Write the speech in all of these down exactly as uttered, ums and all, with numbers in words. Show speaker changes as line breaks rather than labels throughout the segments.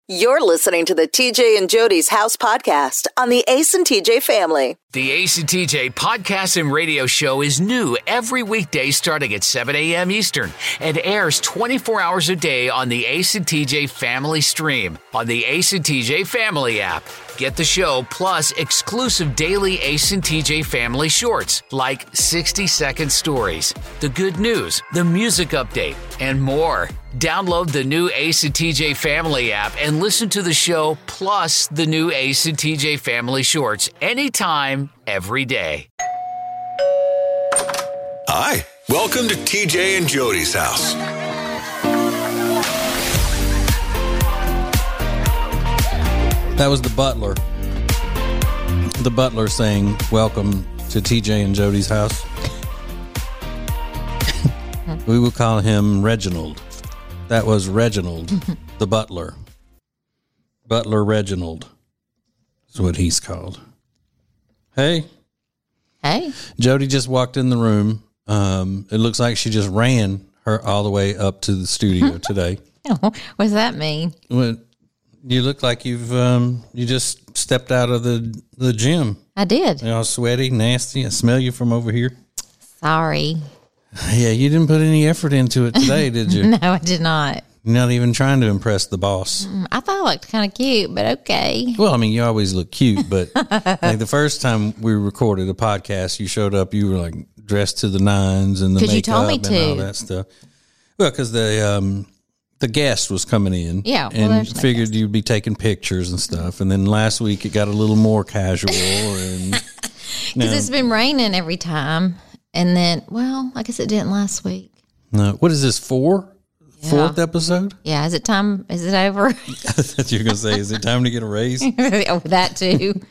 You're listening to the T J and Jody's House podcast on the Ace and T J family.
The Ace and T J podcast and radio show is new every weekday starting at seven a.m. Eastern and airs twenty-four hours a day on the Ace and T J family stream on the Ace and T J family app. Get the show plus exclusive daily Ace and T J family shorts like sixty-second stories, the good news, the music update, and more. Download the new Ace and T J family app and listen to the show plus the new Ace and T J family shorts anytime, every day.
Hi, welcome to T J and Jody's house.
That was the butler. The butler saying, welcome to T J and Jody's house. We will call him Reginald. That was Reginald, the butler. Butler Reginald is what he's called. Hey.
Hey.
Jody just walked in the room. Um, it looks like she just ran her all the way up to the studio today.
Oh, what does that mean?
Well, you look like you've um, you just stepped out of the the gym.
I did.
You're all sweaty, nasty. I smell you from over here.
Sorry.
Yeah, you didn't put any effort into it today, did you?
No, I did not.
You're not even trying to impress the boss.
I thought I looked kind of cute, but okay.
Well, I mean, you always look cute, but like the first time we recorded a podcast, you showed up, you were like dressed to the nines and the makeup
you told me
and
to.
all that stuff. Well, because the um, the guest was coming in,
Yeah, well,
and
there's no
figured
guest.
you'd be taking pictures and stuff. And then last week it got a little more casual, and
Because it's been raining every time. And then, well, I guess it didn't last week.
no, what is this for?
Yeah.
Fourth episode?
Yeah, is it time? Is it over?
That you're gonna say? Is it time to get a raise?
Oh, that too.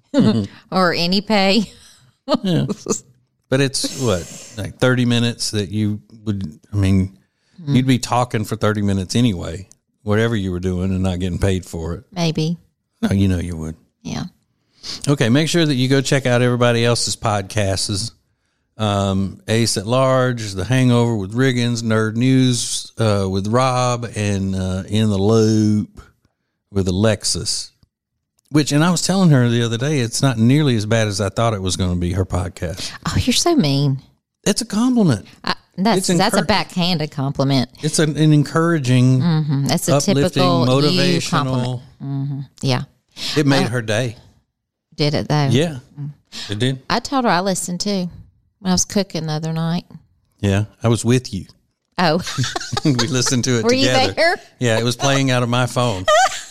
Or any pay.
Yeah. But it's what, like thirty minutes that you would, I mean,
Mm-hmm.
you'd be talking for thirty minutes anyway, whatever you were doing and not getting paid for it.
Maybe.
No, you know you would.
Yeah.
Okay, make sure that you go check out everybody else's podcasts. Um, Ace at Large, The Hangover with Riggins, Nerd News uh, with Rob, and uh, In the Loop with Alexis. Which, and I was telling her the other day, it's not nearly as bad as I thought it was going to be, her podcast.
Oh, you're so mean.
It's a compliment.
I, that's
It's
that's a
encour-
backhanded compliment.
It's an, an encouraging,
Mm, That's a
uplifting,
typical you compliment.
motivational.
Yeah.
It made
Uh,
her day.
Did it though?
Yeah, it did.
I told her I listened too when I was cooking the other night.
Yeah, I was with you.
Oh,
We listened to it
were
together.
you there?
Yeah, it was playing out of my phone.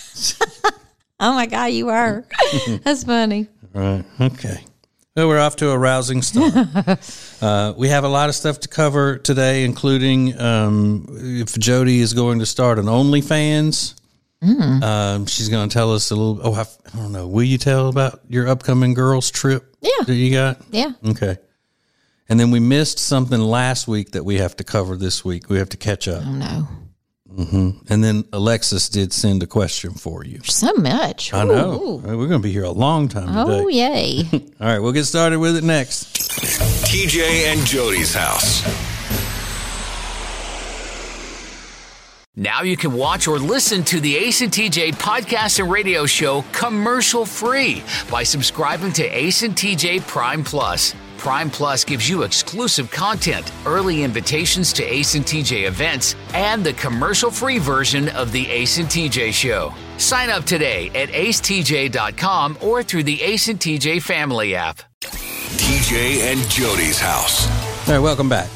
Oh my God, you were. That's funny.
Right. Okay. Well, we're off to a rousing start. uh, we have a lot of stuff to cover today, including um, if Jody is going to start an OnlyFans.
Mm.
Um, she's going to tell us a little. Oh, I, I don't know. Will you tell about your upcoming girls' trip?
Yeah.
That you got?
Yeah.
Okay. And then we missed something last week that we have to cover this week. We have to catch up.
Oh no,
And then Alexis did send a question for you.
so much.
I know.
Ooh.
We're going to be here a long time today.
Oh yay.
All right, we'll get started with it next.
T J and Jody's house.
Now you can watch or listen to the Ace and T J podcast and radio show commercial free by subscribing to Ace and T J Prime Plus. Prime Plus gives you exclusive content, early invitations to Ace and T J events, and the commercial-free version of the Ace and T J show. Sign up today at ace t j dot com or through the Ace and T J family app.
T J and Jody's house.
All right, welcome back.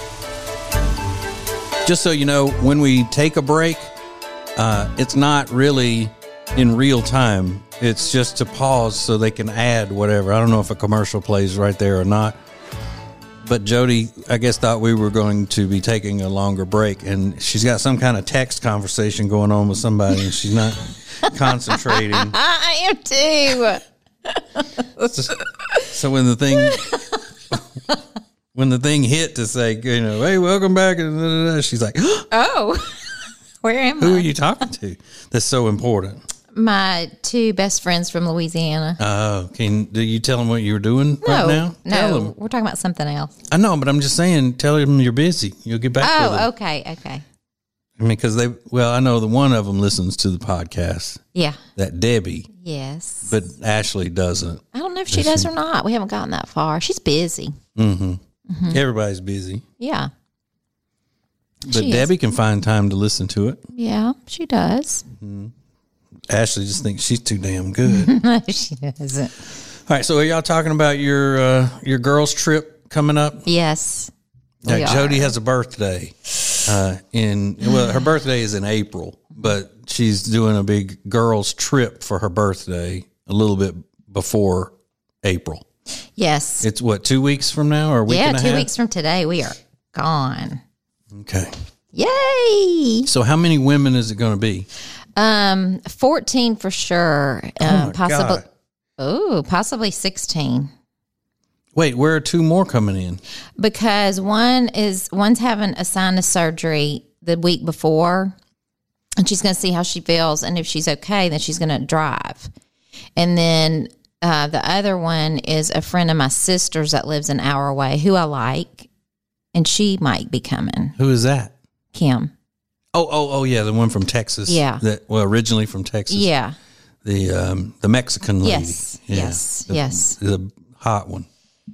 Just so you know, when we take a break, uh, it's not really in real time. It's just to pause so they can add whatever. I don't know if a commercial plays right there or not. But Jody, I guess, thought we were going to be taking a longer break, and she's got some kind of text conversation going on with somebody, and she's not concentrating.
I am too.
So, so when the thing... When the thing hit to say, you know, hey, welcome back, and da, da, da, she's like,
Oh, where am
who
I?
are you talking to? That's so important.
My two best friends from Louisiana.
Oh, can do you tell them what you're doing
No,
right now? Tell
no,
them.
we're talking about something else.
I know, but I'm just saying, tell them you're busy. You'll get back with
Oh,
them.
okay, okay.
I mean, because they, well, I know the one of them listens to the podcast.
Yeah.
That Debbie.
Yes.
But Ashley doesn't.
I don't know if she does or not. We haven't gotten that far. She's busy.
Mm-hmm. Mm-hmm. Everybody's busy.
Yeah.
But
She
Debbie
is.
can find time to listen to it.
Yeah, she does.
Mm-hmm. Ashley just thinks she's too damn good.
No, she doesn't.
All right, so are y'all talking about your uh, your girls' trip coming up?
Yes.
Now,
we are.
Jody has a birthday. Uh, in well, her birthday is in April, but she's doing a big girls' trip for her birthday a little bit before April.
Yes.
It's what, two weeks from now or a week
Yeah,
and a
two
half?
weeks from today, we are gone.
Okay.
Yay!
So how many women is it going to be?
Um, fourteen for sure. Um,
my
possibly.
God.
Oh, possibly sixteen.
Wait, where are two more coming in?
Because one is one's having a sinus surgery the week before, and she's going to see how she feels, and if she's okay, then she's going to drive. And then uh, the other one is a friend of my sister's that lives an hour away, who I like, and she might be coming.
Who is that?
Kim.
Oh, oh, oh, yeah, the one from Texas.
Yeah.
That well, originally from Texas.
Yeah.
The um, the Mexican lady.
Yes.
Yeah.
Yes.
The,
yes.
The hot one.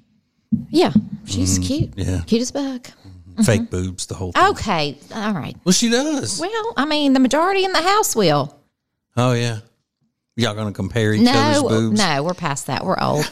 Yeah. She's cute.
Yeah.
Cute as bug.
Fake boobs, the whole thing.
Okay. All right.
Well, she does.
Well, I mean, the majority in the house will.
Oh, yeah. Y'all going to compare each other's
No,
boobs?
no, we're past that. We're old.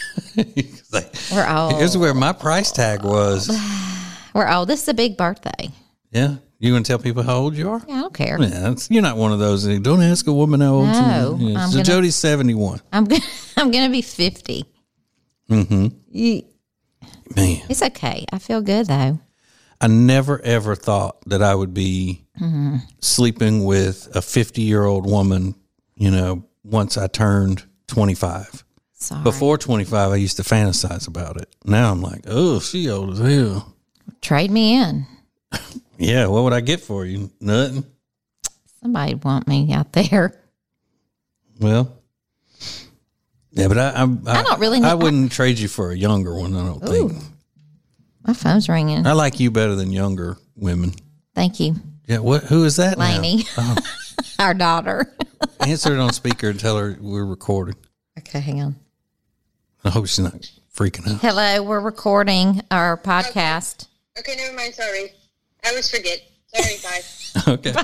Like,
We're old.
here's where my price tag was.
We're old. This is a big birthday.
Yeah. You going to tell people how old you are?
Yeah, I don't care.
Yeah, it's, you're not one of those. that, Don't ask a woman how old she
No,
is. Yeah.
I'm
So
gonna-
Jody's seventy-one.
I'm gonna, I'm gonna be fifty.
Mm-hmm.
You-
Man,
It's okay. I feel good though.
I never, ever thought that I would be
Mm-hmm.
sleeping with a fifty-year-old woman, you know, once I turned twenty-five.
Sorry.
Before twenty-five, I used to fantasize about it. Now I'm like, oh, she old as hell.
Trade me in.
Yeah, what would I get for you? Nothing.
Somebody want me out there.
Well, yeah, but I, I, I,
I don't really
I
know-
wouldn't trade you for a younger one. I don't think.
My phone's ringing.
I like you better than younger women.
Thank you,
Yeah, what? Who is that? now?
Lainey,
Oh,
our daughter.
answer it on speaker and tell her we're recording.
Okay, hang on.
I hope she's not freaking out.
Hello, we're recording our podcast.
Okay, never mind. Sorry. I always forget. Sorry, guys.
Okay.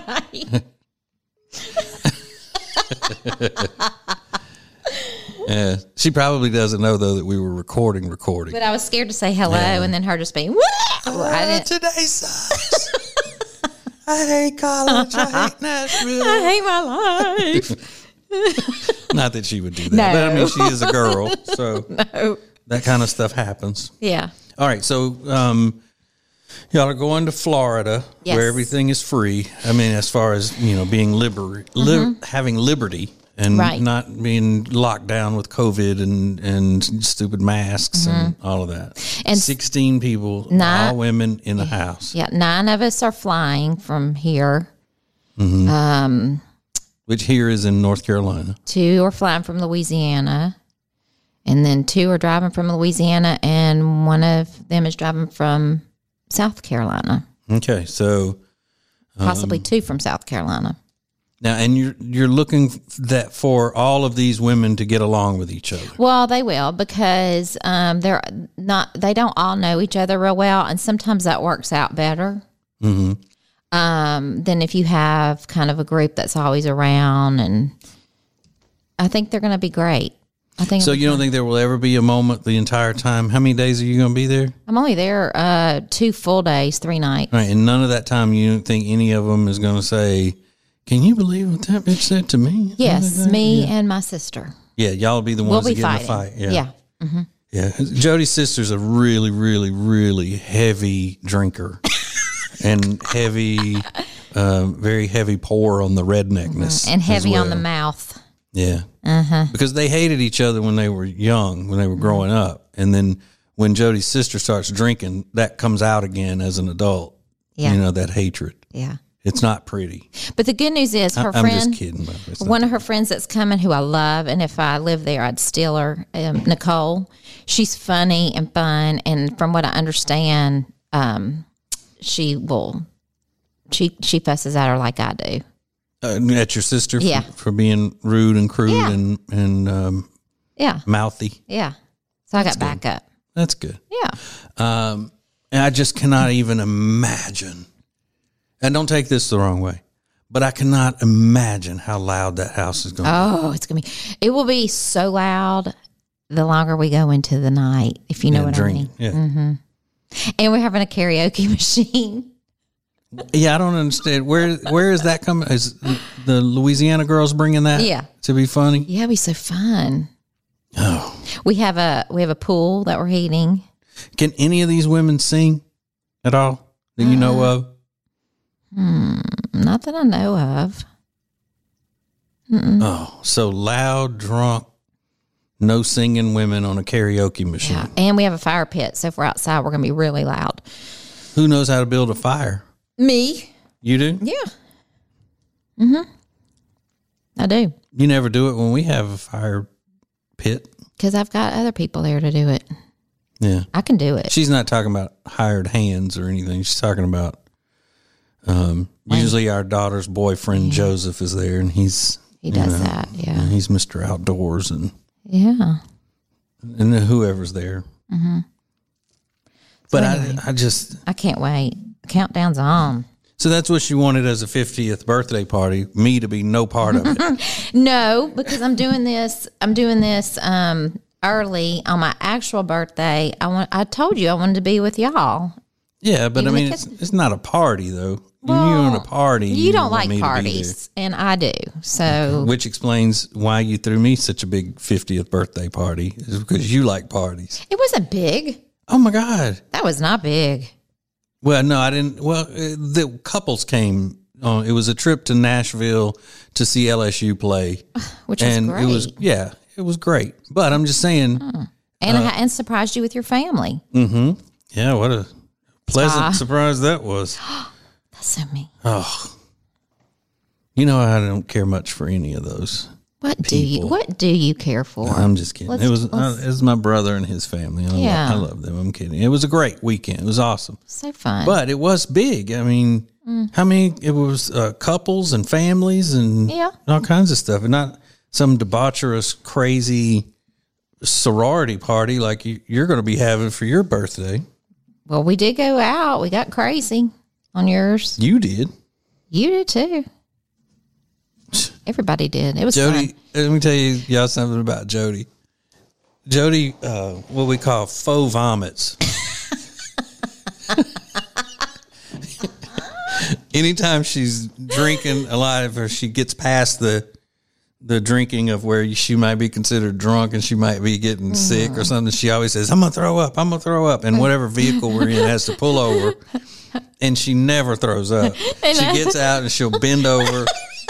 Yeah, she probably doesn't know though that we were recording. Recording.
But I was scared to say hello,
Yeah.
and then her just being, "Woo!" I didn't.
Today sucks. I hate college. I hate Nashville.
I hate my life.
Not that she would do that, but I mean, she is a girl, so
No.
that kind of stuff happens.
Yeah.
All right, so um, y'all are going to Florida,
Yes.
where everything is free. I mean, as far as you know, being liber- li- having liberty and
Right.
not being locked down with COVID and and stupid masks and all of that.
And
sixteen people,
Not-
all women in the house,
Yeah, nine of us are flying from here. Um,
which here is in North Carolina.
two are flying from Louisiana, and then two are driving from Louisiana, and one of them is driving from South Carolina.
Okay, so
Possibly
Um,
two from South Carolina.
now, and you're you're looking f- that for all of these women to get along with each other.
Well, they will because um, they're not. They don't all know each other real well, and sometimes that works out better
Mm-hmm.
um, than if you have kind of a group that's always around. And I think they're going to be great. I think.
So
it'll be
you don't
fun.
think there will ever be a moment the entire time? How many days are you going to be there?
I'm only there uh, two full days, three nights.
All right, and none of that time you don't think any of them is going to say, "Can you believe what that bitch said to me?"
Yes, me and my sister.
Yeah, y'all will be the
We'll
ones
be
that get
fighting.
in the fight. Yeah,
yeah.
yeah. Jody's sister's a really, really, really heavy drinker and heavy, uh, very heavy pour on the redneckness
And
as
heavy on the
well.
mouth.
Yeah. Uh-huh. Because they hated each other when they were young, when they were growing up. And then when Jody's sister starts drinking, that comes out again as an adult.
Yeah.
You know, that hatred.
Yeah.
It's not pretty.
But the good news is her
I, I'm
friend,
just kidding. But it's not-
one of her friends that's coming who I love, and if I lived there, I'd steal her, um, Nicole. She's funny and fun. And from what I understand, um, she will she she fusses at her like I do.
Uh, at your sister
Yeah.
for, for being rude and crude
Yeah.
and, and um,
Yeah.
mouthy.
Yeah. So I got
good.
back up.
That's good.
Yeah.
Um, and I just cannot even imagine, and don't take this the wrong way, but I cannot imagine how loud that house is going to
Oh, it's going to be, it will be so loud the longer we go into the night, if you know
Yeah,
what
drink.
I mean.
Yeah.
And we're having a karaoke machine.
Yeah, I don't understand. Where Where is that coming? Is the Louisiana girls bringing that
Yeah.
to be funny?
Yeah, it'll be so fun.
Oh.
We have a we have a pool that we're heating.
Can any of these women sing at all that you know of?
Not that I know of.
Oh, so loud, drunk, no singing women on a karaoke machine.
Yeah. And we have a fire pit, so if we're outside, we're going to be really loud.
Who knows how to build a fire?
Me?
You do?
Yeah. Mm-hmm. I do.
You never do it when we have a fire pit.
Because I've got other people there to do it.
Yeah.
I can do it.
She's not talking about hired hands or anything. She's talking about um, usually our daughter's boyfriend, Joseph, is there, and he's...
He
you
does
know,
that, yeah.
He's Mister Outdoors and,
Yeah.
and then whoever's there. Mm-hmm. But
anyway.
I, I just...
I can't wait. The countdown's on.
So that's what she wanted as a fiftieth birthday party, me to be no part of it.
No, because I'm doing this. I'm doing this um, early on my actual birthday. I want. I told you I wanted to be with y'all.
Yeah, but
Even
I mean,
if
it's, it's not a party, though.
Well,
You're on a party.
You don't
want
like
me to be
parties, and I do. So,
there. Which explains why you threw me such a big fiftieth birthday party, is because you like parties.
it wasn't big.
Oh, my God.
That was not big.
Well, no, I didn't. Well, uh, the couples came. Uh, it was a trip to Nashville to see L S U play.
Which was
and
great.
it was, yeah, it was great. But I'm just saying,
And I and surprised you with your family.
mm-hmm. Yeah, what a pleasant
Ah.
surprise that was.
That's so mean.
Oh, you know, I don't care much for any of those.
What do you?
people.
What do you care for?
I'm just kidding.
Let's-
it was uh,
let's-
it was my brother and his family. I,
Yeah.
love, I love them. I'm kidding. It was a great weekend. It was awesome,
So fun.
but it was big. I mean, how many? It was uh, couples and families and
Yeah.
all kinds of stuff, and not some debaucherous, crazy sorority party like you, you're going to be having for your birthday.
well, we did go out. We got crazy on yours.
You did,
You did too. Everybody did. It was
Jody.
fun.
Let me tell you y'all something about Jody. Jody, uh, what we call faux vomits. Anytime she's drinking a lot of her, she gets past the the drinking of where she might be considered drunk and she might be getting sick or something. She always says, "I'm gonna throw up. I'm gonna throw up," and whatever vehicle we're in has to pull over, and she never throws up. She gets out and she'll bend over.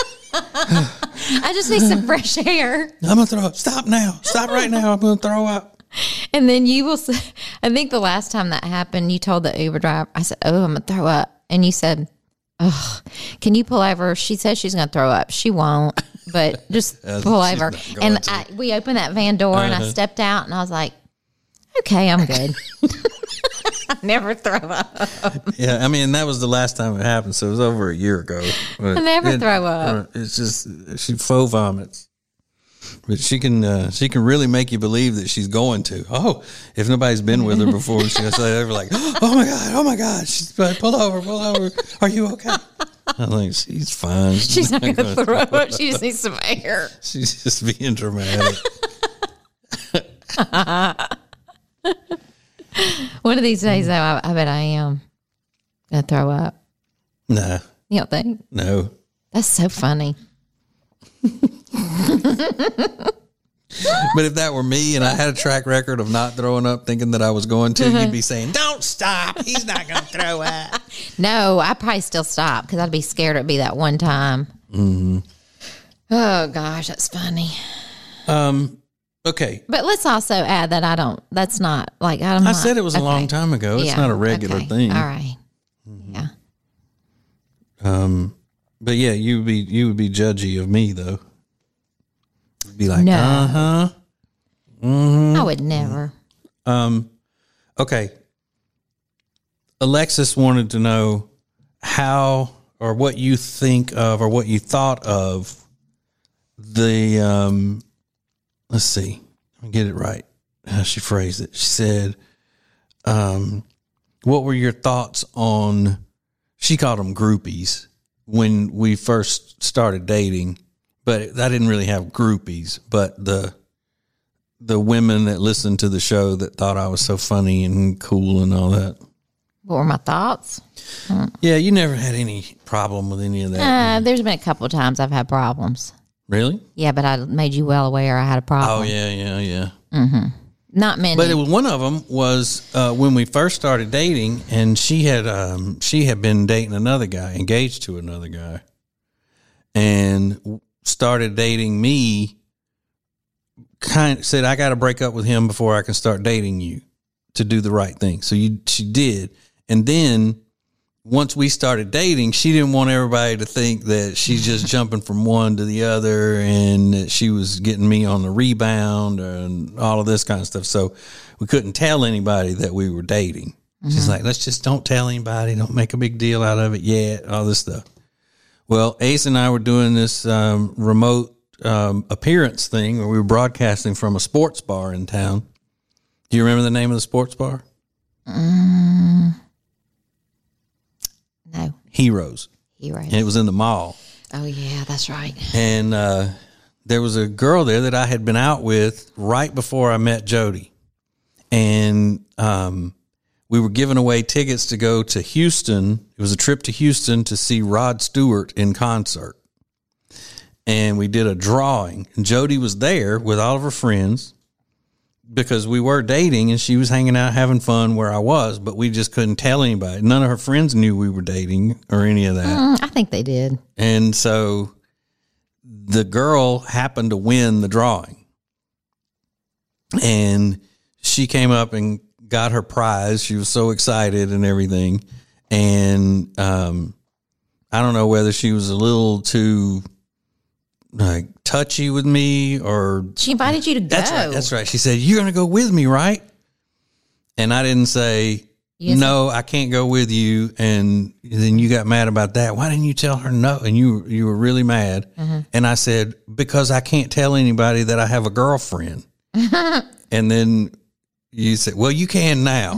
I just need some fresh air.
I'm gonna throw up. Stop now. Stop right now. I'm gonna throw up.
And then you will say, I think the last time that happened, you told the Uber driver, I said, oh, I'm going to throw up. And you said, oh, can you pull over? She says she's going to throw up. She won't, but just
Uh,
pull
she's
over.
not going
And
to.
I, we opened that van door and I
Uh-huh.
stepped out and I was like, okay, I'm good. I never throw up.
Yeah, I mean that was the last time it happened, so it was over a year ago. But
I never
it-
throw up.
It's just she faux vomits, but she can uh, she can really make you believe that she's going to. Oh, if nobody's been with her before, she's gonna say they're like, oh my god, oh my god, she's like, pull over, pull over. Are you okay? I'm like, she's fine.
She's not going to throw up. She just needs some air.
She's just being dramatic.
One of these days, though, I, I bet I am going to throw up.
Nah,
You don't think?
no.
That's so funny.
But if that were me and I had a track record of not throwing up, thinking that I was going to, you'd be saying, "Don't stop. He's not going to throw up."
No, I'd probably still stop because I'd be scared it'd be that one time. Mm-hmm. Oh, gosh, that's funny.
Um. Okay.
But let's also add that I don't, that's not like, I'm
I
not-
said it was a
okay.
long time ago. It's
Yeah,
not a regular
okay.
thing.
All right. Yeah.
Um, but yeah, you would be you would be judgy of me though. You'd be like,
No.
uh huh.
I would never.
Um, okay. Alexis wanted to know how or what you think of or what you thought of the, um, let's see, let me get it right. How she phrased it. She said, um, what were your thoughts on, she called them groupies when we first started dating, but I didn't really have groupies, but the, the women that listened to the show that thought I was so funny and cool and all that.
What were my thoughts?
Yeah, you never had any problem with any of that.
Uh, there's been a couple of times I've had problems.
Really?
Yeah, but I made you well aware I had a problem.
Oh, yeah, yeah, yeah.
Mm-hmm. Not many.
But it was, one of them was uh, when we first started dating, and she had um, she had been dating another guy, engaged to another guy, and started dating me. Kind of said, I got to break up with him before I can start dating you to do the right thing. So you, she did. And then once we started dating, she didn't want everybody to think that she's just jumping from one to the other and that she was getting me on the rebound and all of this kind of stuff. So we couldn't tell anybody that we were dating. Mm-hmm. She's like, let's just don't tell anybody. Don't make a big deal out of it yet. All this stuff. Well, Ace and I were doing this um, remote Um, appearance thing where we were broadcasting from a sports bar in town. Do you remember the name of the sports bar?
Mm, no.
Heroes.
Heroes.
And it was in the mall.
Oh, yeah, that's right.
And uh, there was a girl there that I had been out with right before I met Jody. And um, we were giving away tickets to go to Houston. It was a trip to Houston to see Rod Stewart in concert. And we did a drawing, and Jody was there with all of her friends because we were dating and she was hanging out, having fun where I was, but we just couldn't tell anybody. None of her friends knew we were dating or any of that.
Mm, I think they did.
And so the girl happened to win the drawing, and she came up and got her prize. She was so excited and everything. And, um, I don't know whether she was a little too, like, touchy with me, or
she invited you to go.
That's right. That's right. She said, "You're going to go with me, right?" And I didn't say, yes, "No, I can't go with you." And then you got mad about that. Why didn't you tell her no? And you you were really mad. Mm-hmm. And I said, "Because I can't tell anybody that I have a girlfriend." And then you said, "Well, you can now."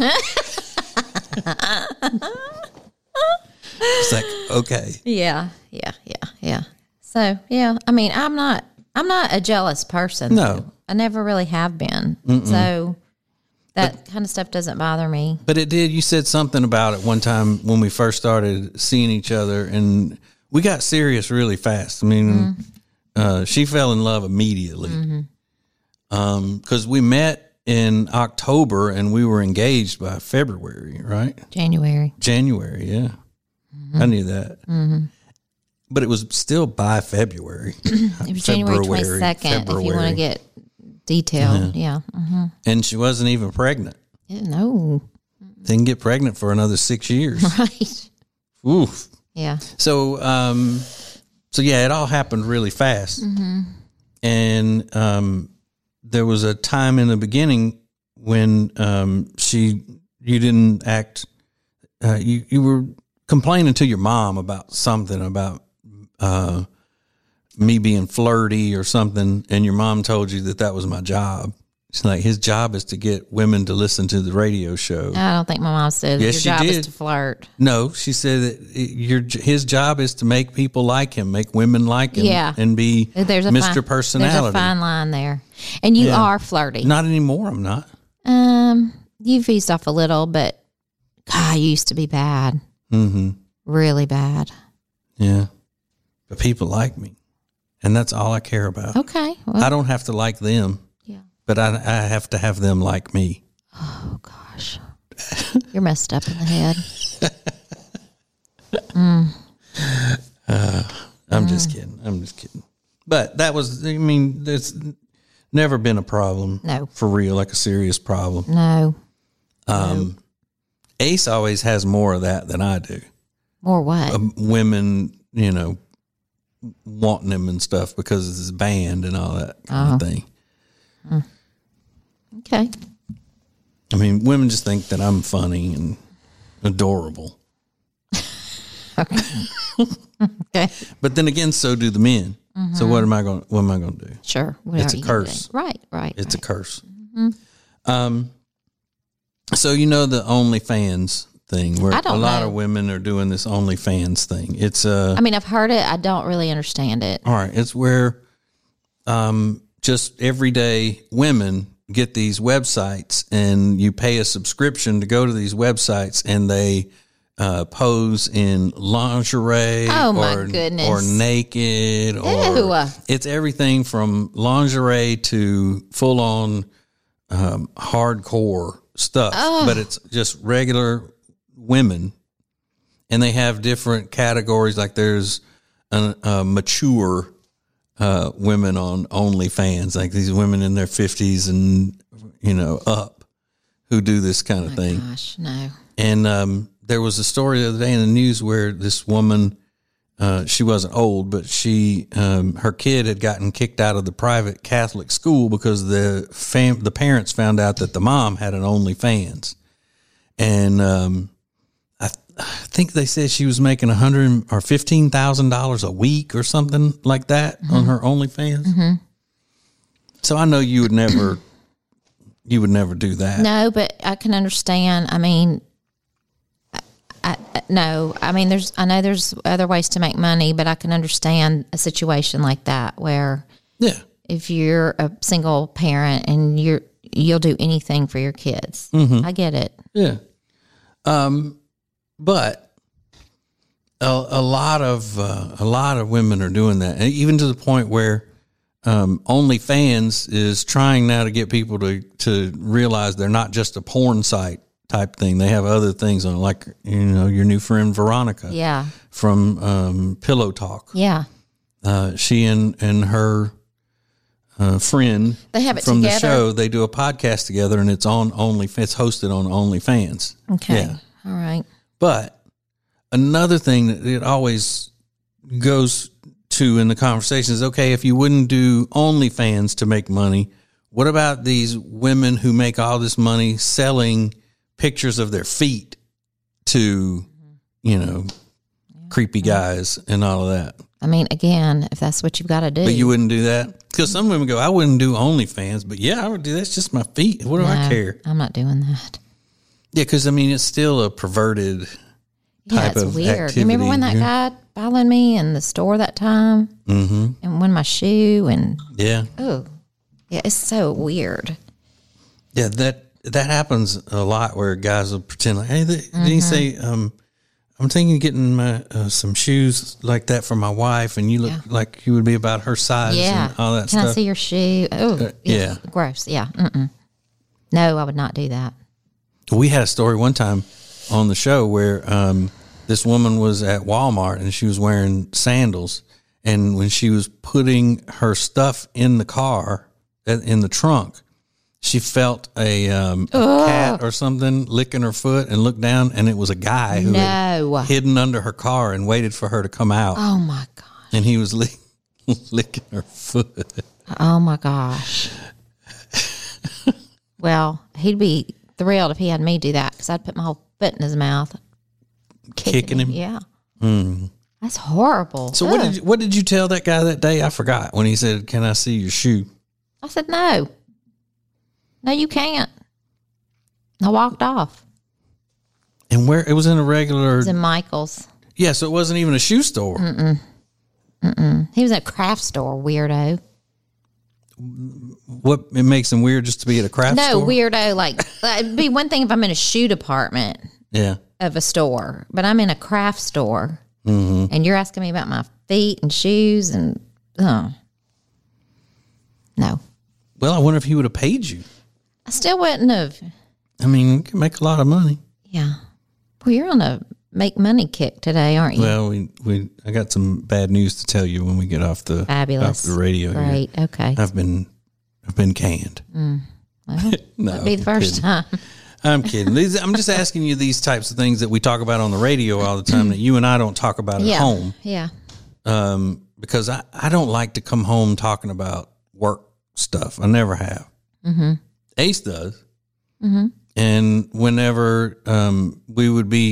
It's like, okay.
Yeah, yeah, yeah, yeah. So, yeah, I mean, I'm not, I'm not a jealous person.
No.
Though. I never really have been. Mm-mm. So that but, kind of stuff doesn't bother me.
But it did. You said something about it one time when we first started seeing each other, and we got serious really fast. I mean, mm-hmm. uh, she fell in love immediately. Mm-hmm. Um, 'cause we met in October and we were engaged by February, right?
January.
January, yeah. Mm-hmm. I knew that. Mm-hmm. But it was still by February.
It was January twenty-second, February. If you want to get detailed. Yeah. yeah. Mm-hmm.
And she wasn't even pregnant.
Yeah, no.
Didn't get pregnant for another six years.
Right.
Oof.
Yeah.
So, um, so yeah, it all happened really fast. Mm-hmm. And um, there was a time in the beginning when um, she, you didn't act, uh, you, you were complaining to your mom about something about uh, me being flirty or something, and your mom told you that that was my job. It's like, his job is to get women to listen to the radio show.
I don't think my mom said
yes,
your job
did.
is to flirt.
No, she said that it, your his job is to make people like him, make women like him,
yeah.
and be
there's a
Mister
fine,
Personality.
There's a fine line there. And you
yeah.
are flirty.
Not anymore, I'm not.
Um, You've eased off a little, but God, you used to be bad.
Mm-hmm.
Really bad.
Yeah. But people like me, and that's all I care about.
Okay. Well,
I don't have to like them.
Yeah.
But I, I have to have them like me.
Oh, gosh. You're messed up in the head. mm.
uh, I'm mm. just kidding. I'm just kidding. But that was, I mean, there's never been a problem.
No.
For real, like a serious problem.
No.
Um, no. Ace always has more of that than I do.
More what?
Um, women, you know, wanting him and stuff because of his band and all that kind oh. of thing.
Mm. Okay.
I mean, women just think that I'm funny and adorable.
Okay.
But then again, so do the men. Mm-hmm. So what am I going? What am I going to do?
Sure. What
It's
are
a
you
curse.
doing? Right. Right.
It's
right.
a curse. Mm-hmm. Um. So you know the OnlyFans thing, where
I
a
don't
lot
know.
of women are doing this OnlyFans thing. It's uh.
I mean, I've heard it. I don't really understand it.
All right, it's where um, just everyday women get these websites, and you pay a subscription to go to these websites, and they uh, pose in lingerie
Oh, my
or,
goodness.
or naked. Or
Ew.
it's everything from lingerie to full on um, hardcore stuff, but it's just regular women. And they have different categories. Like there's a, a mature uh, women on OnlyFans, like these women in their fifties and, you know, up who do this kind of
Oh,
thing.
gosh, no.
And um, there was a story the other day in the news where this woman, uh, she wasn't old, but she, um, her kid had gotten kicked out of the private Catholic school because the fam- the parents found out that the mom had an OnlyFans. And um, I, th- I think they said she was making a hundred or fifteen thousand dollars a week or something like that mm-hmm. on her OnlyFans. Mm-hmm. So I know you would never, you would never do that.
No, but I can understand. I mean, I, I, no, I mean, there's, I know there's other ways to make money, but I can understand a situation like that where
Yeah.
if you're a single parent and you're, you'll do anything for your kids.
Mm-hmm.
I get it.
Yeah. Um, but a, a lot of uh, a lot of women are doing that, and even to the point where um, OnlyFans is trying now to get people to to realize they're not just a porn site type thing. They have other things on it, like, you know, your new friend Veronica,
Yeah.
from um, Pillow Talk.
Yeah.
Uh, she and and her uh, friend
They have it
from
together?
the show. They do a podcast together, and it's on Only. It's hosted on OnlyFans.
Okay.
Yeah.
All right.
But another thing that it always goes to in the conversation is, okay, if you wouldn't do OnlyFans to make money, what about these women who make all this money selling pictures of their feet to, you know, creepy guys and all of that?
I mean, again, if that's what you've got to do.
But you wouldn't do that? Because some women go, I wouldn't do OnlyFans, but yeah, I would do that. It's just my feet. What do I
No,
care?
I'm not doing that.
Yeah, because, I mean, it's still a perverted
Yeah,
type
it's
of
weird.
activity.
You remember when that
yeah.
guy followed me in the store that time?
Mm-hmm.
And won my shoe and,
Yeah.
oh, yeah, it's so weird.
Yeah, that that happens a lot where guys will pretend like, hey, th-
Mm-hmm.
did you say, um, I'm thinking of getting my, uh, some shoes like that for my wife, and you look
Yeah.
like you would be about her size
Yeah.
and all that
Can
stuff.
I see your shoe? Oh,
Uh,
yeah.
yeah.
Gross. Yeah. Mm-mm. No, I would not do that.
We had a story one time on the show where um, this woman was at Walmart and she was wearing sandals, and when she was putting her stuff in the car, in the trunk, she felt a, um, a cat or something licking her foot, and looked down, and it was a guy who
No.
had hidden under her car and waited for her to come out,
Oh, my gosh.
and he was lick, licking her foot.
Oh, my gosh. Well, he'd be thrilled if he had me do that, because I'd put my whole foot in his mouth.
Kicking him?
Yeah.
Mm.
That's horrible.
So what
Ugh.
did you, what did you tell that guy that day? I forgot, when he said, "Can I see your shoe?"
I said, no. No, you can't. I walked off.
And where it was in a regular,
It was in Michael's.
yeah, so it wasn't even a shoe store.
Mm-mm. Mm-mm. He was at a craft store, weirdo.
What it makes him weird just to be at a craft
no,
store?
weirdo. Like, it'd be one thing if I'm in a shoe department
Yeah.
of a store, but I'm in a craft store,
Mm-hmm.
and you're asking me about my feet and shoes, and oh, no,
Well, I wonder if he would have paid you.
I still wouldn't have.
I mean, you can make a lot of money.
Yeah. Well, you're on a make money kick today, aren't you?
Well, we, we I got some bad news to tell you when we get off the
Fabulous.
off the radio. here.
Great. Okay.
I've been I've been canned.
Mm. Well,
No,
that'd be the
I'm
first
kidding.
time.
I'm kidding. These, I'm just asking you these types of things that we talk about on the radio all the time that you and I don't talk about at
Yeah.
home.
Yeah.
Um, because I, I don't like to come home talking about work stuff. I never have.
Mm-hmm.
Ace does.
Mm-hmm.
And whenever um, we would be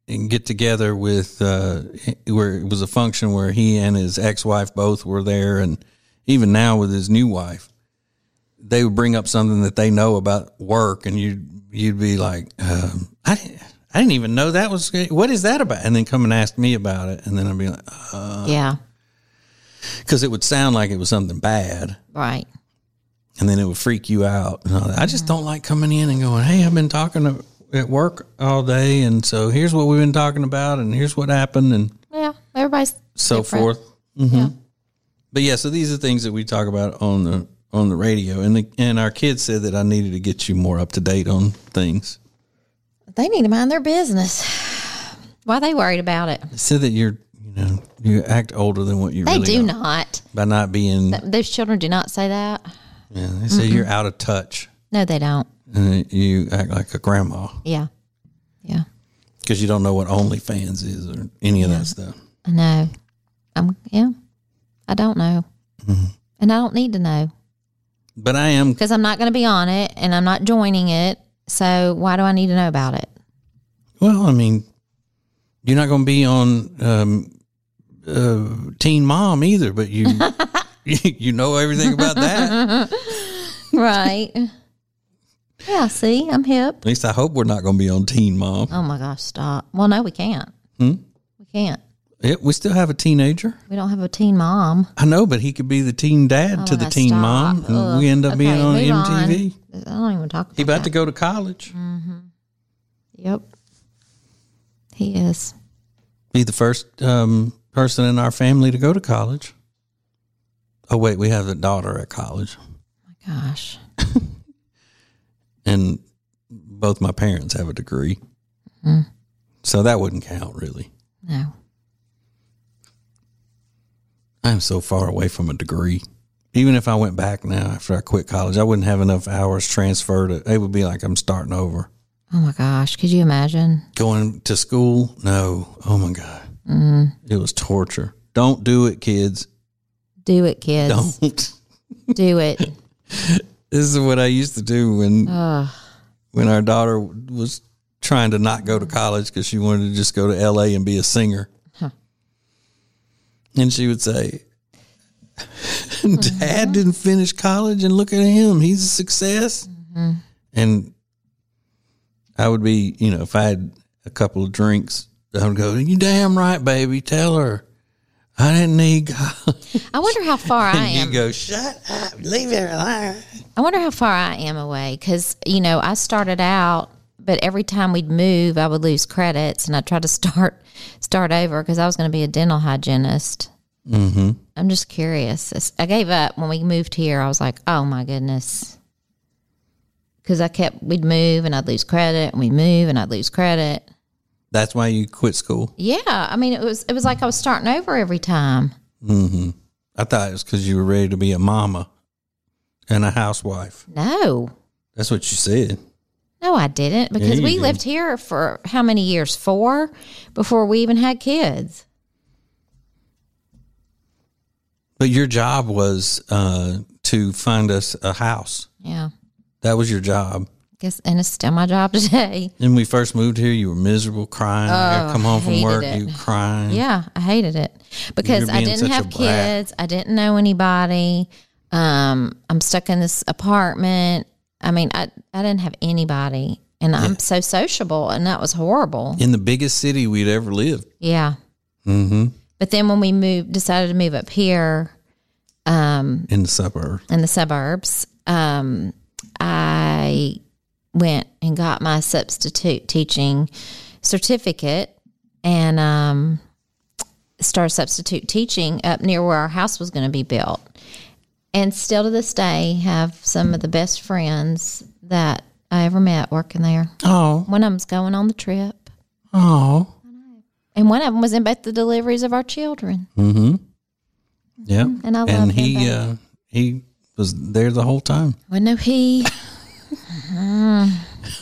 get together with uh, where it was a function where he and his ex-wife both were there, and even now with his new wife, they would bring up something that they know about work, and you'd you'd be like, um, I I didn't even know that was what is that about, and then come and ask me about it, and then I'd be like, uh,
yeah,
because it would sound like it was something bad,
right.
and then it would freak you out. And all that. I just don't like coming in and going, hey, I've been talking to, at work all day, and so here's what we've been talking about, and here's what happened, and
Yeah, everybody's
so
different.
forth. Mm-hmm.
Yeah.
But yeah, so these are things that we talk about on the on the radio, and the, and our kids said that I needed to get you more up to date on things.
They need to mind their business. Why are they worried about it?
They said that you're, you know, you act older than what you
They
really
do
are
not.
by not being.
Th- Those children do not say that.
Yeah, they say
Mm-mm.
you're out of touch,
No, they don't.
and you act like a grandma
Yeah. Yeah.
because you don't know what OnlyFans is or any of that stuff.
I know. I'm, yeah. I don't know.
Mm-hmm.
And I don't need to know
But I am.
because I'm not going to be on it and I'm not joining it. So why do I need to know about it?
Well, I mean, you're not going to be on um, uh, Teen Mom either, but you you know everything about that.
Right. Yeah, see, I'm hip.
At least I hope we're not going to be on Teen Mom.
Oh my gosh, stop. Well, no, we can't.
Hmm?
We can't.
Yeah, we still have a teenager.
We don't have a teen mom.
I know, but he could be the teen dad
Oh,
to the
my
teen
stop.
mom, and
Ugh.
we end up being
Okay,
on
move
M T V.
on. I don't even talk about
He about
that.
to go to college.
Mm-hmm. Yep. He is.
Be the first um, person in our family to go to college. Oh, wait, we have a daughter at college.
My gosh.
And both my parents have a degree.
Mm.
So that wouldn't count, really.
No.
I'm so far away from a degree. Even if I went back now after I quit college, I wouldn't have enough hours transferred. It would be like I'm starting over.
Oh my gosh. Could you imagine?
Going to school? No. Oh my God.
Mm.
It was torture. Don't do it, kids.
Do it, kids.
Don't.
Do it.
This is what I used to do when
Ugh.
when our daughter was trying to not go to college because she wanted to just go to L A and be a singer.
Huh.
And she would say, Dad didn't finish college and look at him. He's a success.
Mm-hmm.
And I would be, you know, if I had a couple of drinks, I would go, you damn right, baby. Tell her I didn't need college.
I wonder how far I
And
am.
you go, shut up. Leave her alone.
I wonder how far I am away because, you know, I started out, but every time we'd move, I would lose credits and I'd try to start start over because I was going to be a dental hygienist.
Mm-hmm.
I'm just curious. It's- I gave up when we moved here. I was like, oh my goodness. Because I kept, we'd move and I'd lose credit and we'd move and I'd lose credit.
That's why you quit school?
Yeah. I mean, it was, it was like I was starting over every time.
Mm-hmm. I thought it was because you were ready to be a mama and a housewife.
No.
That's what you said.
No, I didn't because
you
we
did.
lived here for how many years? Four before we even had kids.
But your job was uh, to find us a house.
Yeah.
That was your job.
Guess, and it's still my job today.
When we first moved here, you were miserable, crying.
Oh,
you come home from
hated
work,
it.
you were crying.
Yeah, I hated it because
You're
I
being
didn't
such a
have
brat.
kids. I didn't know anybody. Um, I'm stuck in this apartment. I mean, I, I didn't have anybody, and I'm so sociable, and that was horrible.
In the biggest city we'd ever lived.
Yeah.
Mm-hmm.
But then when we moved, decided to move up here, um,
In the suburbs.
in the suburbs, um, I went and got my substitute teaching certificate and um, started substitute teaching up near where our house was going to be built. And still to this day have some of the best friends that I ever met working there.
Oh.
One of them's going on the trip.
Oh.
And one of them was in both the deliveries of our children.
Mm-hmm. Yeah.
And I love
And
him
he,
back.
uh, he was there the whole time.
Well, no, he. Mm.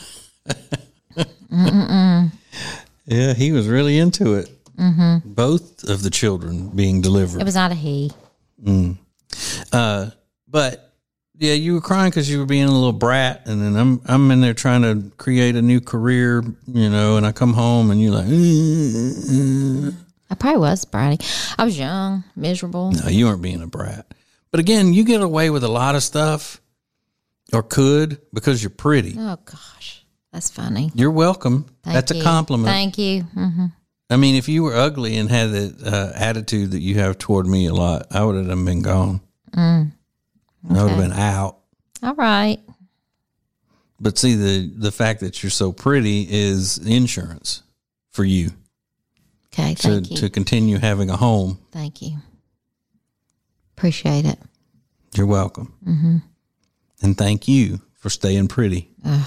Mm-mm-mm.
Yeah, he was really into it.
Mm-hmm.
Both of the children being delivered.
It was not a he.
Mm. Uh, but Yeah, you were crying because you were being a little brat, and then I'm I'm in there trying to create a new career, you know, and I come home and you're like, mm-hmm.
I probably was bratty. I was young, miserable.
No, you weren't being a brat. But again, you get away with a lot of stuff, or could, because you're pretty.
Oh, gosh. That's funny.
You're welcome.
Thank
That's
you.
a compliment.
Thank you. Mm-hmm.
I mean, if you were ugly and had the uh, attitude that you have toward me a lot, I would have been gone.
Mm. Okay.
I would have been out.
All right.
But see, the, the fact that you're so pretty is insurance for you.
Okay,
to,
thank you.
To continue having a home.
Thank you. Appreciate it.
You're welcome.
Mm-hmm.
And thank you for staying pretty.
Ugh.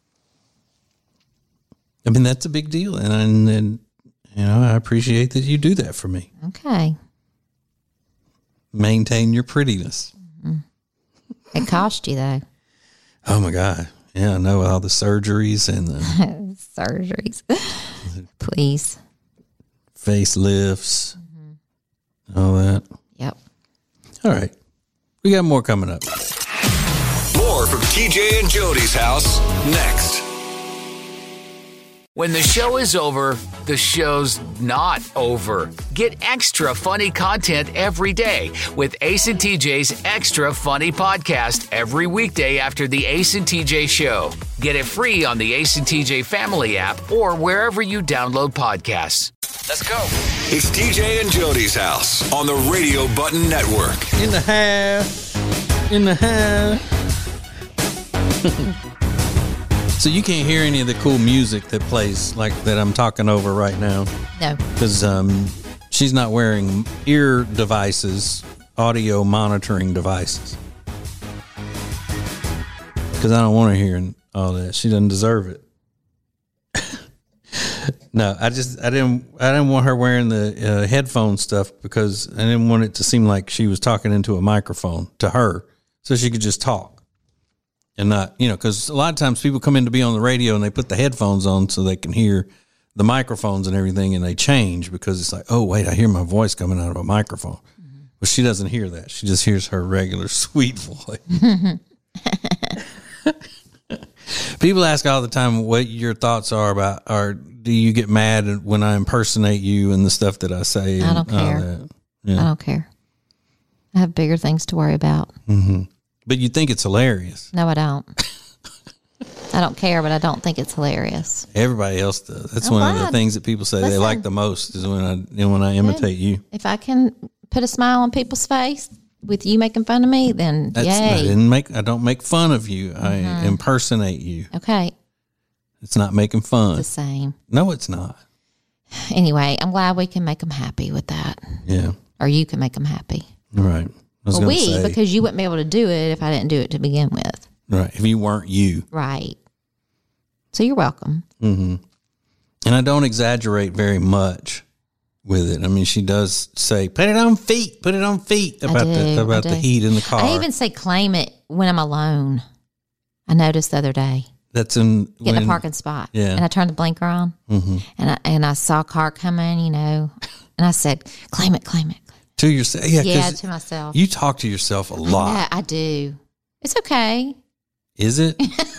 I mean, that's a big deal. And, and, and, you know, I appreciate that you do that for me.
Okay.
Maintain your prettiness.
Mm-hmm. It cost you, though.
Oh, my God. Yeah, I know, all the surgeries and the
surgeries. Please.
Facelifts. Mm-hmm. All that.
Yep.
All right. We got more coming up.
More from T J and Jody's house next.
When the show is over, the show's not over. Get extra funny content every day with Ace and T J's Extra Funny Podcast every weekday after the Ace and T J Show. Get it free on the Ace and T J Family app or wherever you download podcasts. Let's go.
It's T J and Jody's house on the Radio Button Network.
In the house. In the house. So you can't hear any of the cool music that plays like that I'm talking over right now.
No.
Because um, she's not wearing ear devices, audio monitoring devices. Because I don't want to hear all that. She doesn't deserve it. No, I just I didn't I didn't want her wearing the uh, headphone stuff because I didn't want it to seem like she was talking into a microphone to her, so she could just talk and not, you know, because a lot of times people come in to be on the radio and they put the headphones on so they can hear the microphones and everything, and they change because it's like, oh wait, I hear my voice coming out of a microphone. Mm-hmm. But she doesn't hear that; she just hears her regular sweet voice. People ask all the time what your thoughts are about, or do you get mad when I impersonate you and the stuff that I say?
I don't
and all
care.
that? Yeah.
I don't care. I have bigger things to worry about.
Mm-hmm. But you think it's hilarious.
No, I don't. I don't care, but I don't think it's hilarious.
Everybody else does. That's
I'm
one of
glad.
the things that people say they
Listen.
like the most is when I when I imitate you.
If I can put a smile on people's face with you making fun of me, then
That's, I
yay.
didn't make. I don't make fun of you. I
Mm-hmm.
impersonate you.
Okay.
It's not making fun.
It's the same.
No, it's not.
Anyway, I'm glad we can make them happy with that.
Yeah.
Or you can make them happy.
All right. I was
Well,
gonna
we,
say,
because you wouldn't be able to do it if I didn't do it to begin with.
right. If you weren't you.
Right. So you're welcome.
Mm-hmm. And I don't exaggerate very much with it. I mean, she does say, put it on feet, put it on feet about
do,
the about
I
the
do.
heat in the car.
I even say claim it when I'm alone. I noticed the other day.
That's in
Get in
when-
a parking spot.
Yeah.
And I turned the blinker on. Mm-hmm. And I and I saw a car coming, you know, and I said, claim it, claim it.
to yourself. Yeah,
Yeah,
'cause
to myself.
you talk to yourself a lot.
Yeah, I do. It's okay.
Is it?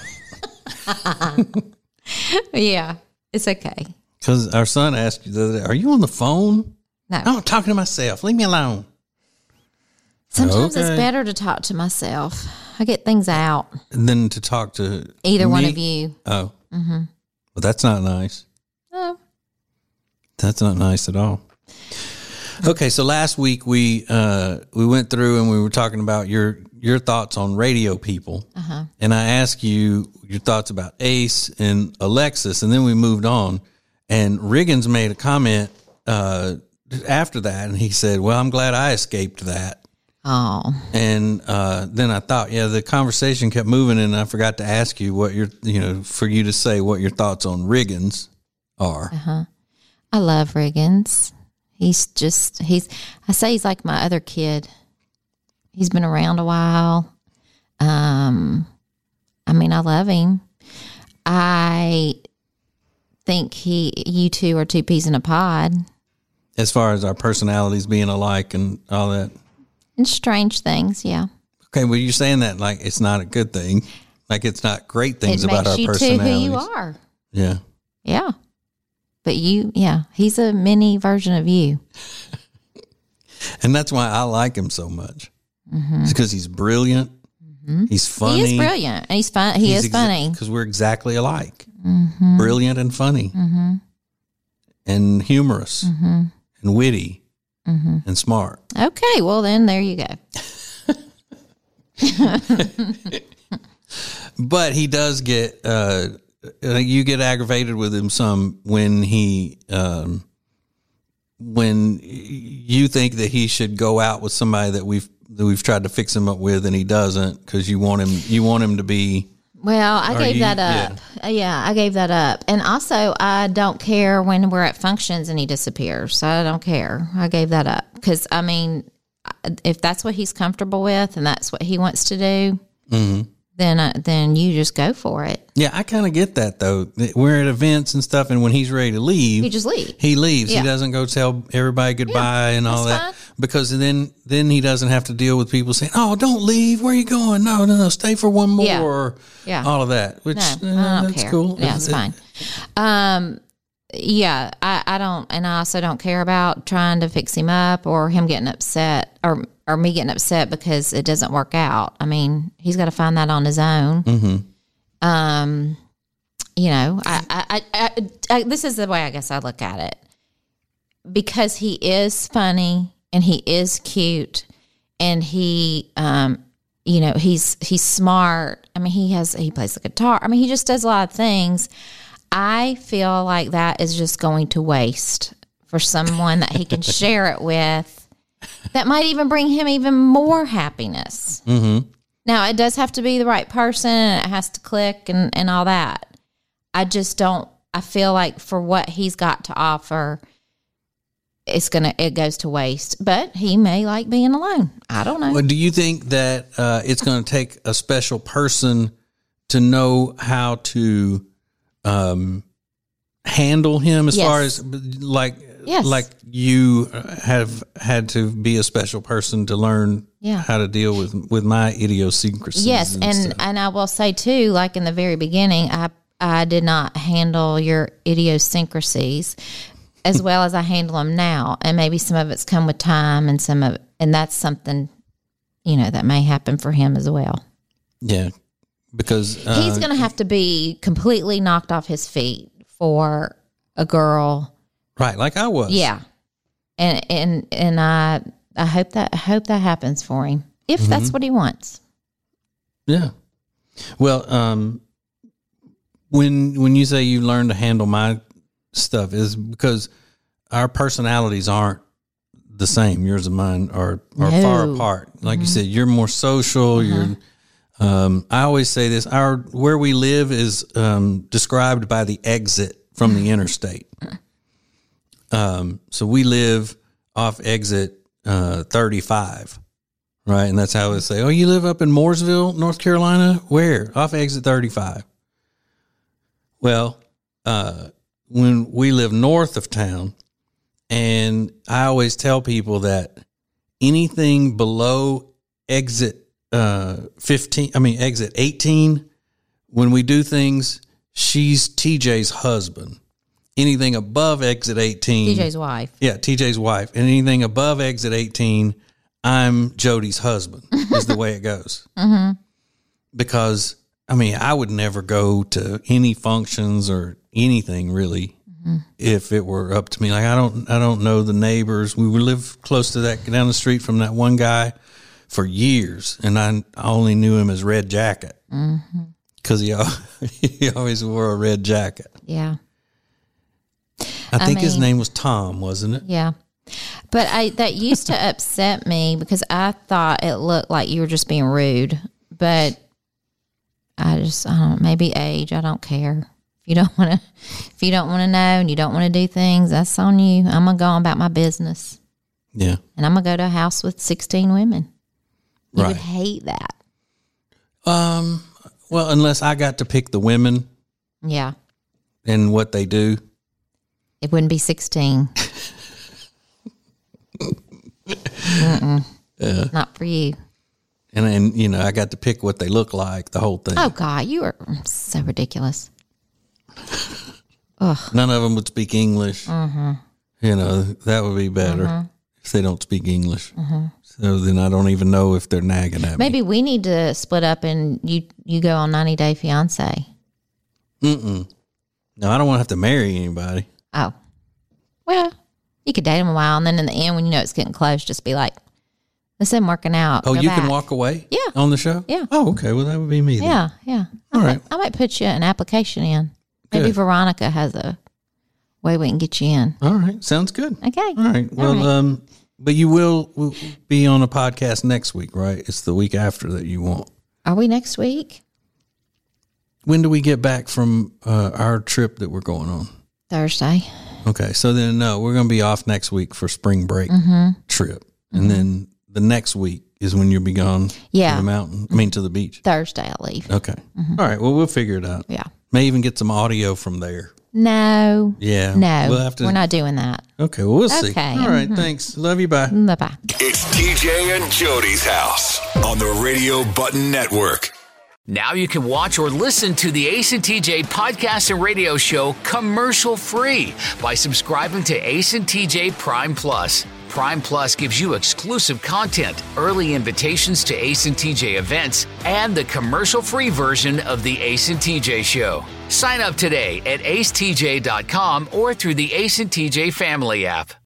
Yeah, it's okay.
Because our son asked you the other day, are you on the phone?
No.
I'm talking to myself. Leave me alone.
Sometimes
Okay.
it's better to talk to myself. I get things out.
And then to talk to
Either one
me?
of you.
Oh. Mm-hmm. Well, that's not nice.
Oh.
That's not nice at all. Okay, so last week we uh, we went through and we were talking about your your thoughts on radio people, uh-huh. and I asked you your thoughts about Ace and Alexis, and then we moved on. And Riggins made a comment uh, after that, and he said, "Well, I'm glad I escaped that."
Oh.
And uh, then I thought, yeah, the conversation kept moving, and I forgot to ask you what your you know for you to say what your thoughts on Riggins are.
Uh-huh. I love Riggins. He's just, he's, I say he's like my other kid. He's been around a while. Um, I mean, I love him. I think he, you two are two peas in a pod.
As far as our personalities being alike and all that.
And strange things, yeah.
Okay, well, you're saying that like it's not a good thing. Like it's not great things
it
about
makes
our
you
personalities.
to who you are.
Yeah.
Yeah. But you, yeah, he's a mini version of you.
And that's why I like him so much. Mm-hmm. It's because he's brilliant. Mm-hmm. He's funny.
He is brilliant. And he's fun. He he's is exa- funny.
Because we're exactly alike. Mm-hmm. Brilliant and funny. Mm-hmm. And humorous. Mm-hmm. And witty. Mm-hmm. And smart.
Okay, well then there you go.
But he does get, uh, you get aggravated with him some when he, um, when you think that he should go out with somebody that we've that we've tried to fix him up with, and he doesn't, because you want him you want him to be.
Well, I gave
you,
that up. Yeah. yeah, I gave that up, and also I don't care when we're at functions and he disappears. So I don't care. I gave that up because I mean, if that's what he's comfortable with and that's what he wants to do, mm-hmm. then uh, then you just go for it.
Yeah, I kind of get that though. We're at events and stuff, and when he's ready to leave,
he just leaves.
He leaves. Yeah. He doesn't go tell everybody goodbye yeah, and all that, fine. Because then then he doesn't have to deal with people saying, "Oh, don't leave. Where are you going? No, no, no, stay for one more."
Yeah,
or
yeah.
all of that. Which
no,
uh,
I don't
that's
care.
cool.
Yeah, it's, it's fine. Um, yeah, I, I don't, and I also don't care about trying to fix him up or him getting upset or. or me getting upset because it doesn't work out. I mean, he's got to find that on his own. Mm-hmm. Um, you know, I, I, I, I, this is the way I guess I look at it. Because he is funny and he is cute and he, um, you know, he's he's smart. I mean, he has he plays the guitar. I mean, he just does a lot of things. I feel like that is just going to waste for someone that he can share it with. That might even bring him even more happiness. Mm-hmm. Now, it does have to be the right person, and it has to click and, and all that. I just don't, I feel like for what he's got to offer, it's going to, it goes to waste. But he may like being alone. I don't know.
Well, do you think that uh, it's going to take a special person to know how to um, handle him as yes. far as like, Yes. Like you have had to be a special person to learn yeah. how to deal with with my idiosyncrasies.
Yes, and and, and I will say too, like in the very beginning, I I did not handle your idiosyncrasies as well as I handle them now, and maybe some of it's come with time, and some of and that's something, you know, that may happen for him as well.
Yeah, because uh,
he's going to have to be completely knocked off his feet for a girl.
Right, like I was.
Yeah, and and and I I hope that I hope that happens for him if mm-hmm. that's what he wants.
Yeah. Well, um, when when you say you learn to handle my stuff, is because our personalities aren't the same. Yours and mine are are no. far apart. Like mm-hmm. you said, you're more social. Mm-hmm. You're. Um, I always say this: our where we live is um, described by the exit from the interstate. Um, so we live off exit uh, thirty-five, right? And that's how they say, oh, you live up in Mooresville, North Carolina? Where? Off exit thirty-five. Well, uh, when we live north of town, and I always tell people that anything below exit uh, fifteen, I mean, exit eighteen, when we do things, she's T J's husband. Anything above exit eighteen.
T J's wife.
Yeah, T J's wife. And anything above exit eighteen, I'm Jody's husband, is the way it goes. Mm-hmm. Because, I mean, I would never go to any functions or anything really mm-hmm. if it were up to me. Like, I don't I don't know the neighbors. We would live close to that, down the street from that one guy for years. And I, I only knew him as Red Jacket. Because mm-hmm. he, he always wore a red jacket.
Yeah.
I think I mean, his name was Tom, wasn't it?
Yeah. But I that used to upset me because I thought it looked like you were just being rude. But I just, I don't know, maybe age, I don't care. If you don't want to, if you don't want to know and you don't want to do things, that's on you. I'm going to go on about my business.
Yeah.
And I'm going to go to a house with sixteen women. You
right.
would hate that.
Um. Well, unless I got to pick the women.
Yeah.
And what they do.
It wouldn't be sixteen. Mm-mm. Yeah. Not for you.
And then, you know, I got to pick what they look like, the whole thing.
Oh, God, you are so ridiculous.
None of them would speak English.
Mm-hmm.
You know, that would be better
Mm-hmm.
if they don't speak English. Mm-hmm. So then I don't even know if they're nagging at me.
Maybe we need to split up and you, you go on ninety Day Fiancé.
Mm-mm. No, I don't want to have to marry anybody.
Oh. Well, you could date them a while, and then in the end, when you know it's getting close, just be like, this isn't working out.
Oh,
Go
you
back.
can walk away?
Yeah.
On the show?
Yeah.
Oh, okay. Well, that would be me then.
Yeah, yeah. I
All
might,
right.
I might put you an application in. Maybe
Good.
Veronica has a way we can get you in.
All right. Sounds good.
Okay.
All right. Well,
All right.
um, but you will, will be on a podcast next week, right? It's the week after that you want.
Are we next week?
When do we get back from uh, our trip that we're going on?
Thursday.
Okay. So then, no, we're going to be off next week for spring break
Mm-hmm.
trip. And then the next week is when you'll be gone
Yeah.
to the mountain. I mean, to the beach.
Thursday I'll leave.
Okay. All right. Well, we'll figure it out.
Yeah.
May even get some audio from there.
No.
Yeah.
No.
We'll have to.
We're not doing that.
Okay. Well, we'll see.
Okay.
All right. Thanks. Love you. Bye.
Bye-bye.
It's T J and Jody's house on the Radio Button Network.
Now you can watch or listen to the Ace and T J podcast and radio show commercial free by subscribing to Ace and T J Prime Plus. Prime Plus gives you exclusive content, early invitations to Ace and T J events, and the commercial-free version of the Ace and T J show. Sign up today at ace t j dot com or through the Ace and T J family app.